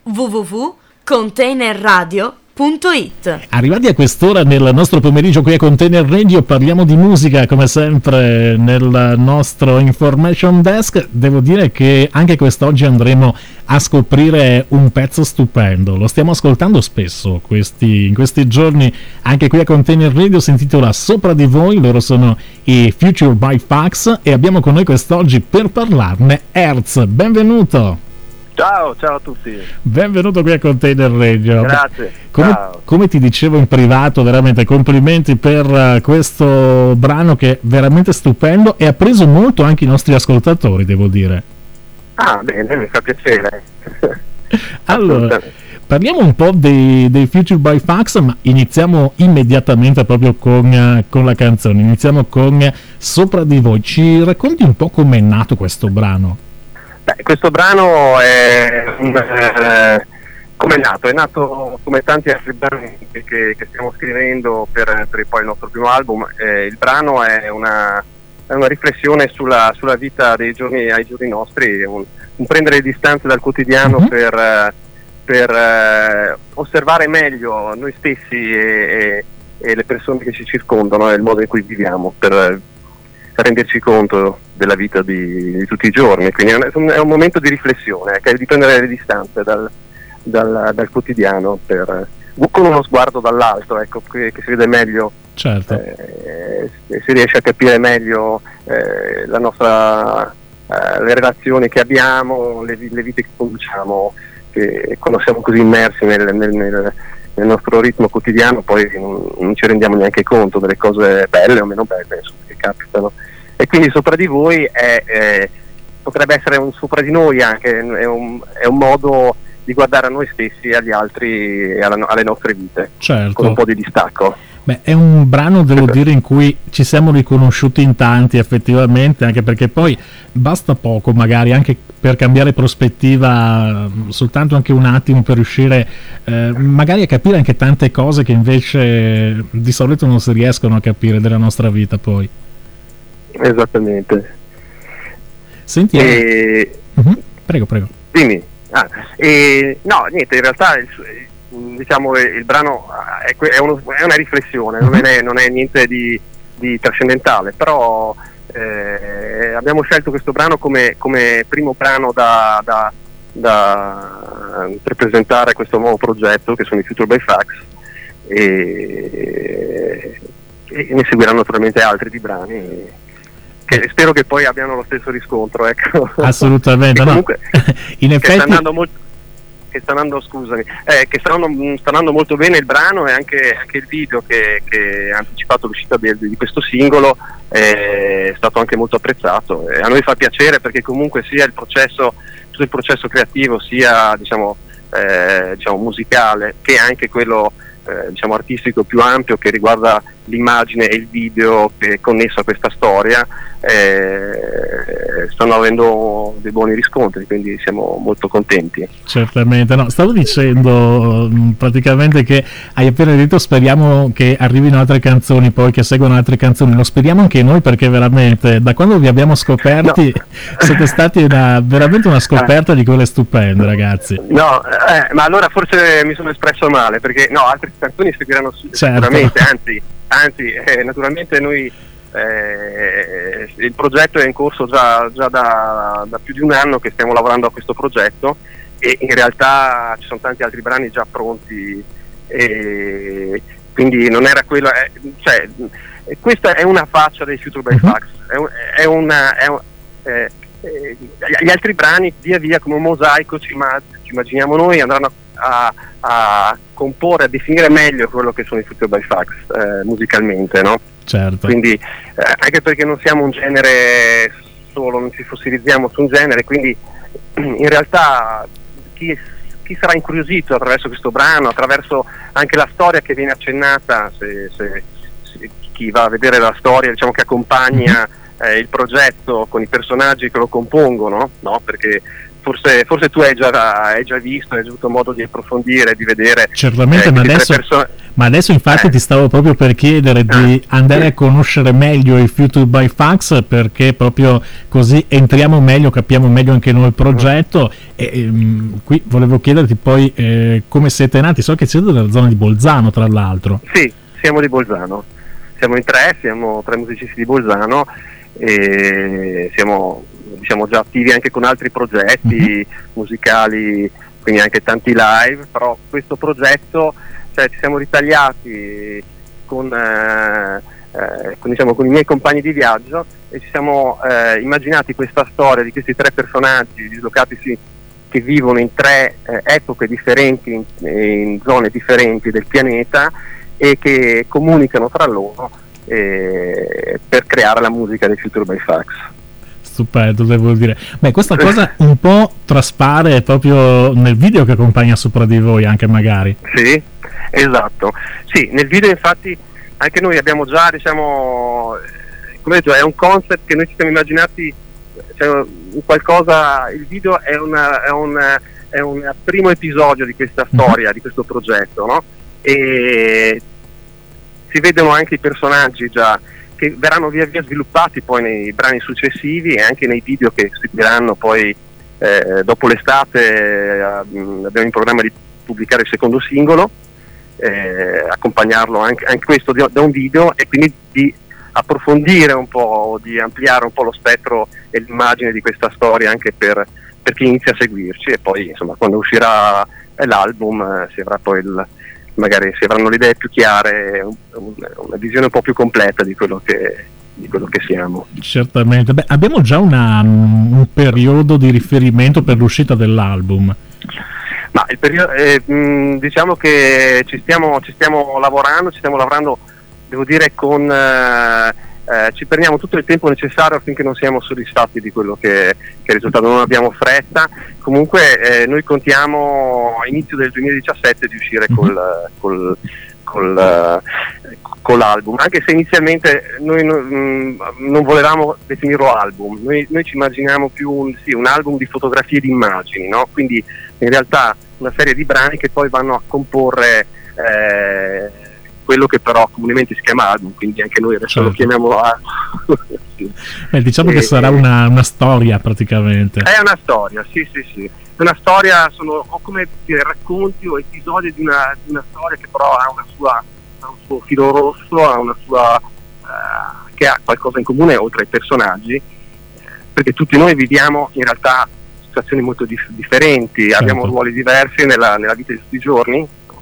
www.containerradio.it. Arrivati a quest'ora nel nostro pomeriggio qui a Container Radio parliamo di musica come sempre nel nostro Information Desk. Devo dire che anche quest'oggi andremo a scoprire un pezzo stupendo, lo stiamo ascoltando spesso in questi giorni anche qui a Container Radio, si intitola Sopra di voi, loro sono i Future by Fax e abbiamo con noi quest'oggi per parlarne Hertz. Benvenuto! Ciao a tutti. Benvenuto qui a Container Radio. Grazie. Come ti dicevo in privato, veramente complimenti per questo brano che è veramente stupendo e ha preso molto anche i nostri ascoltatori, devo dire. Ah, bene, mi fa piacere. Allora, parliamo un po' dei Future by Fax, ma iniziamo immediatamente proprio con la canzone. Iniziamo con Sopra di voi. Ci racconti un po' com'è nato questo brano? Questo brano come è nato? È nato come tanti altri brani che stiamo scrivendo per poi il nostro primo album. Il brano è una riflessione sulla vita ai giorni nostri, un prendere distanze dal quotidiano per osservare meglio noi stessi e le persone che ci circondano e il modo in cui viviamo, per renderci conto della vita di tutti i giorni. Quindi è un momento di riflessione, di prendere le distanze dal quotidiano con uno sguardo dall'alto, ecco, che si vede meglio. Certo. Si riesce a capire meglio la nostra le relazioni che abbiamo, le vite che conduciamo, che quando siamo così immersi nel nostro ritmo quotidiano poi non ci rendiamo neanche conto delle cose belle o meno belle, insomma, che capitano. E quindi Sopra di voi potrebbe essere un sopra di noi anche, è un modo di guardare a noi stessi e agli altri e alle nostre vite, certo, con un po' di distacco. Beh, è un brano, devo dire, in cui ci siamo riconosciuti in tanti effettivamente, anche perché poi basta poco magari anche per cambiare prospettiva, soltanto anche un attimo per riuscire magari a capire anche tante cose che invece di solito non si riescono a capire della nostra vita poi. Esattamente. Senti, prego. Dimmi. No, niente, in realtà diciamo il brano è una riflessione, non è niente di trascendentale, però abbiamo scelto questo brano come primo brano per presentare questo nuovo progetto che sono i Future by Fax, e ne seguiranno naturalmente altri di brani che spero che poi abbiano lo stesso riscontro, ecco. Assolutamente. Comunque, in effetti che sta andando molto bene il brano, e anche il video che ha anticipato l'uscita di questo singolo è stato anche molto apprezzato, e a noi fa piacere perché comunque sia tutto il processo creativo, sia diciamo musicale, che anche quello artistico più ampio, che riguarda l'immagine e il video che è connesso a questa storia, stanno avendo dei buoni riscontri, quindi siamo molto contenti. Certamente, no, stavo dicendo praticamente che hai appena detto speriamo che arrivino altre canzoni, poi che seguano altre canzoni, lo speriamo anche noi, perché veramente da quando vi abbiamo scoperti siete stati veramente una scoperta di quelle stupende, ragazzi. No, ma allora forse mi sono espresso male, perché no, altre canzoni seguiranno sicuramente, anzi naturalmente noi il progetto è in corso già da più di un anno che stiamo lavorando a questo progetto, e in realtà ci sono tanti altri brani già pronti, e quindi non era quello, questa è una faccia dei Future by Fax, gli altri brani via via come un mosaico ci immaginiamo noi andranno a comporre, a definire meglio quello che sono i Future by Fax musicalmente, no? Certo. Quindi anche perché non siamo un genere solo, non ci fossilizziamo su un genere, quindi in realtà chi sarà incuriosito attraverso questo brano, attraverso anche la storia che viene accennata, se chi va a vedere la storia, diciamo, che accompagna il progetto con i personaggi che lo compongono, no? Perché forse tu hai già visto, hai avuto modo di approfondire, di vedere. Certamente, ma adesso infatti ti stavo proprio per chiedere di andare a conoscere meglio i Future by Fax, perché proprio così entriamo meglio, capiamo meglio anche noi il progetto. E qui volevo chiederti poi come siete nati. So che siete della zona di Bolzano, tra l'altro. Sì, siamo di Bolzano, siamo in tre, siamo 3 musicisti di Bolzano e siamo, diciamo, già attivi anche con altri progetti musicali, quindi anche tanti live, però questo progetto, cioè, ci siamo ritagliati con i miei compagni di viaggio e ci siamo immaginati questa storia di questi 3 personaggi dislocatisi che vivono in 3 epoche differenti, in zone differenti del pianeta, e che comunicano tra loro per creare la musica dei Future by Fax. Stupendo, devo dire. Beh, questa cosa un po' traspare proprio nel video che accompagna Sopra di voi, anche magari. Sì, esatto. Sì, nel video infatti anche noi abbiamo già, diciamo, come detto, è un concept che noi ci siamo immaginati, cioè, qualcosa. Il video è un primo episodio di questa storia, di questo progetto, no? E si vedono anche i personaggi già che verranno via via sviluppati poi nei brani successivi e anche nei video che seguiranno poi dopo l'estate. Abbiamo in programma di pubblicare il secondo singolo, accompagnarlo anche questo da un video, e quindi di approfondire un po', di ampliare un po' lo spettro e l'immagine di questa storia anche per chi inizia a seguirci, e poi insomma quando uscirà l'album si avrà poi magari si avranno le idee più chiare, una visione un po' più completa di quello che siamo. Certamente. Beh, abbiamo già un periodo di riferimento per l'uscita dell'album. Ma il periodo, diciamo che ci stiamo lavorando, devo dire, ci prendiamo tutto il tempo necessario affinché non siamo soddisfatti di quello che è il risultato, non abbiamo fretta. Comunque noi contiamo a inizio del 2017 di uscire con l'album, anche se inizialmente noi non volevamo definirlo album, noi ci immaginiamo più un album di fotografie e di immagini, no? Quindi in realtà una serie di brani che poi vanno a comporre quello che però comunemente si chiama album, quindi anche noi adesso lo chiamiamo album. Beh, diciamo che sarà una storia praticamente. È una storia, sì. È una storia, sono come dire, racconti o episodi di una storia che però ha un suo filo rosso, ha una sua che ha qualcosa in comune oltre ai personaggi, perché tutti noi viviamo in realtà situazioni molto differenti, certo. Abbiamo ruoli diversi nella vita di tutti i giorni,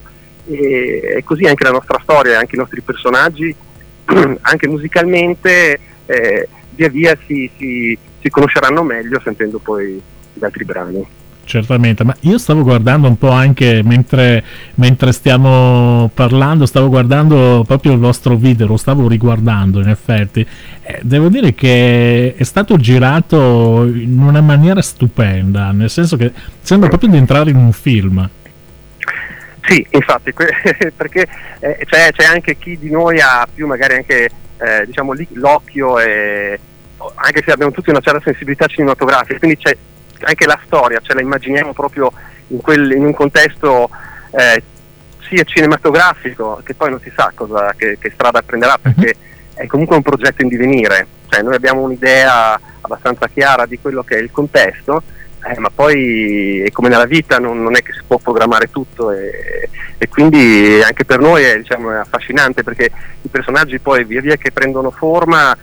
e così anche la nostra storia, anche i nostri personaggi, anche musicalmente via via si conosceranno meglio sentendo poi gli altri brani. Certamente, ma io stavo guardando un po' anche mentre stiamo parlando, stavo guardando proprio il vostro video, lo stavo riguardando in effetti. Devo dire che è stato girato in una maniera stupenda, nel senso che sembra proprio di entrare in un film. Sì, infatti, perché c'è anche chi di noi ha più magari anche diciamo l'occhio, anche se abbiamo tutti una certa sensibilità cinematografica, quindi c'è anche la storia, ce la immaginiamo proprio in un contesto sia cinematografico, che poi non si sa che strada prenderà, perché è comunque un progetto in divenire, cioè noi abbiamo un'idea abbastanza chiara di quello che è il contesto, ma poi è come nella vita, non è che si può programmare tutto, e quindi anche per noi è affascinante, perché i personaggi poi via via che prendono forma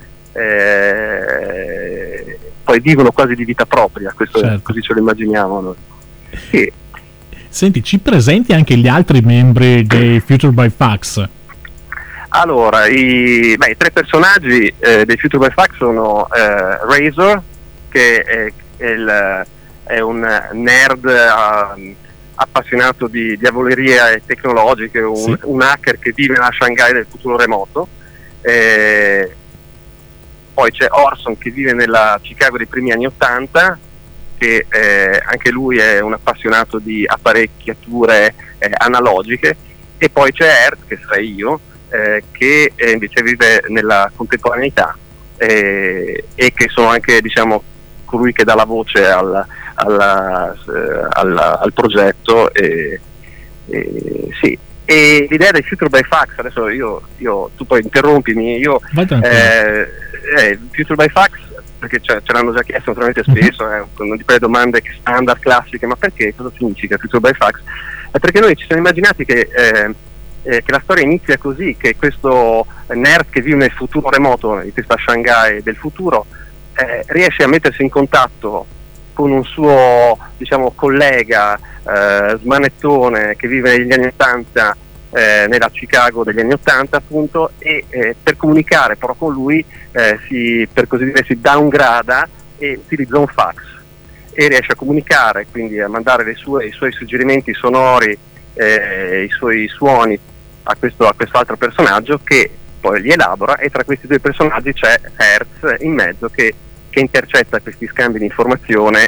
poi vivono quasi di vita propria, questo certo. Così ce lo immaginiamo noi. Sì. Senti, ci presenti anche gli altri membri dei Future by Fax? Allora, i 3 personaggi dei Future by Fax sono Razor, che è un nerd appassionato di diavolerie tecnologiche, un hacker che vive nella Shanghai del futuro remoto. Poi c'è Orson, che vive nella Chicago dei primi anni '80, che anche lui è un appassionato di apparecchiature analogiche, e poi c'è Ert, che sarei io, che invece vive nella contemporaneità, e che sono anche, diciamo, colui che dà la voce al progetto, sì. E l'idea del Future by Fax, adesso tu poi interrompimi, Future by Fax, perché ce l'hanno già chiesto naturalmente spesso, una di quelle domande standard classiche, ma perché, cosa significa Future by Fax? È perché noi ci siamo immaginati che la storia inizia così, che questo nerd che vive nel futuro remoto, in questa Shanghai del futuro, riesce a mettersi in contatto con un suo, diciamo, collega smanettone che vive negli anni 80, nella Chicago degli anni 80 appunto, e per comunicare però con lui per così dire si downgrada e utilizza un fax e riesce a comunicare, quindi a mandare i suoi suggerimenti sonori, i suoi suoni a quest'altro personaggio, che poi li elabora, e tra questi due personaggi c'è Hertz in mezzo che intercetta questi scambi di informazione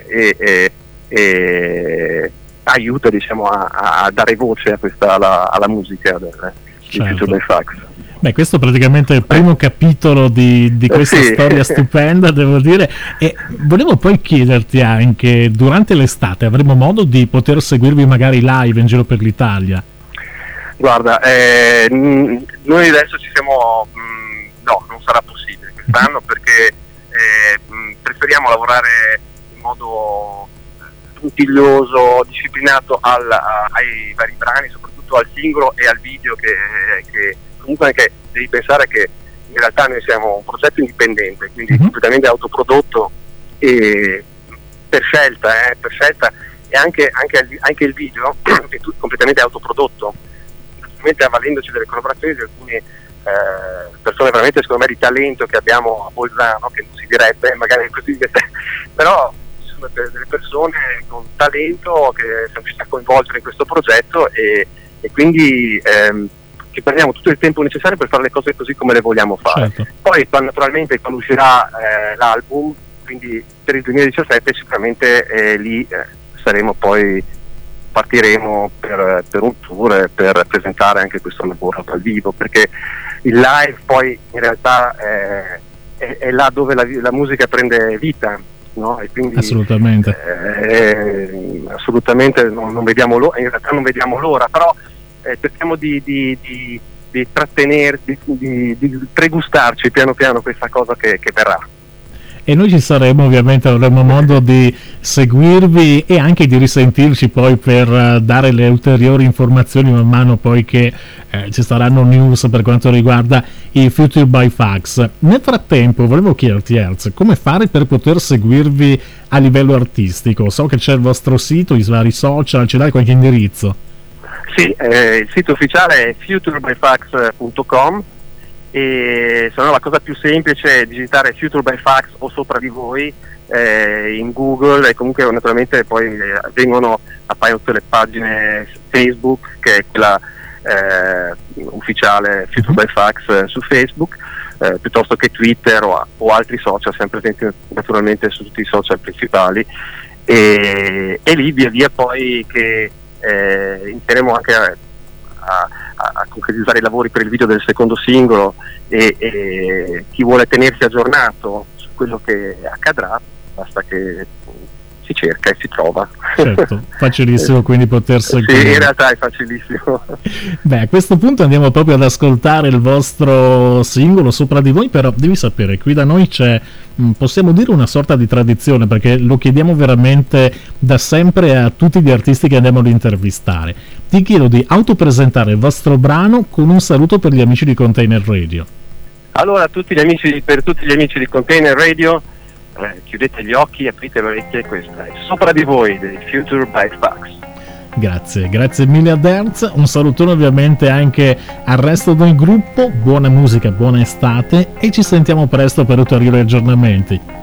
e aiuta, diciamo, a dare voce alla musica di Future by Fax. Beh, questo praticamente è il primo capitolo di questa storia stupenda, devo dire. E volevo poi chiederti anche, durante l'estate avremo modo di poter seguirvi magari live in giro per l'Italia? Guarda, noi adesso ci siamo... no, non sarà possibile quest'anno, perché preferiamo lavorare in modo puntiglioso, disciplinato ai vari brani, soprattutto al singolo e al video, che comunque anche devi pensare che in realtà noi siamo un progetto indipendente, quindi completamente autoprodotto, e per scelta, e anche il video è tutto completamente autoprodotto, naturalmente avvalendoci delle collaborazioni di alcune persone veramente, secondo me, di talento che abbiamo a Bolzano, che non si direbbe magari così, però ci sono delle persone con talento che siamo riusciti a coinvolgere in questo progetto, e quindi ci prendiamo tutto il tempo necessario per fare le cose così come le vogliamo fare. Certo. Poi naturalmente quando uscirà l'album, quindi per il 2017, sicuramente lì partiremo per un tour, per presentare anche questo lavoro dal vivo, perché il live poi in realtà è là dove la musica prende vita, no? E quindi assolutamente non vediamo l'ora, in realtà non vediamo l'ora, però cerchiamo di trattenerci, di pregustarci piano piano questa cosa che verrà. E noi ci saremo, ovviamente avremo modo di seguirvi e anche di risentirci poi per dare le ulteriori informazioni man mano poi che ci saranno news per quanto riguarda i Future by Fax. Nel frattempo volevo chiederti, Hertz, come fare per poter seguirvi a livello artistico? So che c'è il vostro sito, i vari social, ce l'hai qualche indirizzo? Sì, il sito ufficiale è futurebyfax.com, e se no la cosa più semplice è digitare Future by Fax o Sopra di Voi in Google, e comunque naturalmente poi appaiono tutte le pagine Facebook, che è quella ufficiale Future by Fax su Facebook, piuttosto che Twitter o altri social, sempre presenti naturalmente su tutti i social principali, e lì via via poi che inizieremo anche a concretizzare i lavori per il video del secondo singolo, e chi vuole tenersi aggiornato su quello che accadrà basta che si cerca e si trova. Certo, facilissimo quindi poter seguire. Sì, in realtà è facilissimo. Beh, a questo punto andiamo proprio ad ascoltare il vostro singolo Sopra di Voi, però devi sapere, qui da noi c'è, possiamo dire, una sorta di tradizione, perché lo chiediamo veramente da sempre a tutti gli artisti che andiamo ad intervistare. Ti chiedo di autopresentare il vostro brano con un saluto per gli amici di Container Radio. Allora, per tutti gli amici di Container Radio, chiudete gli occhi, aprite le orecchie, questa è Sopra di Voi dei Future by Fax. Grazie mille a Hertz, un salutone ovviamente anche al resto del gruppo, buona musica, buona estate, e ci sentiamo presto per ulteriori aggiornamenti.